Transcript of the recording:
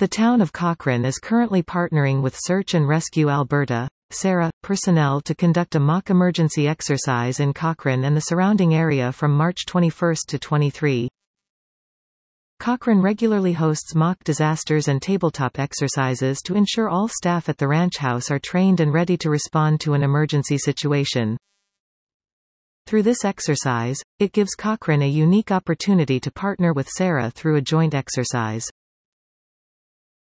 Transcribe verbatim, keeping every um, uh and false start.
The town of Cochrane is currently partnering with Search and Rescue Alberta, SARA, personnel to conduct a mock emergency exercise in Cochrane and the surrounding area from March twenty-first to twenty-third. Cochrane regularly hosts mock disasters and tabletop exercises to ensure all staff at the ranch house are trained and ready to respond to an emergency situation. Through this exercise, it gives Cochrane a unique opportunity to partner with SARA through a joint exercise.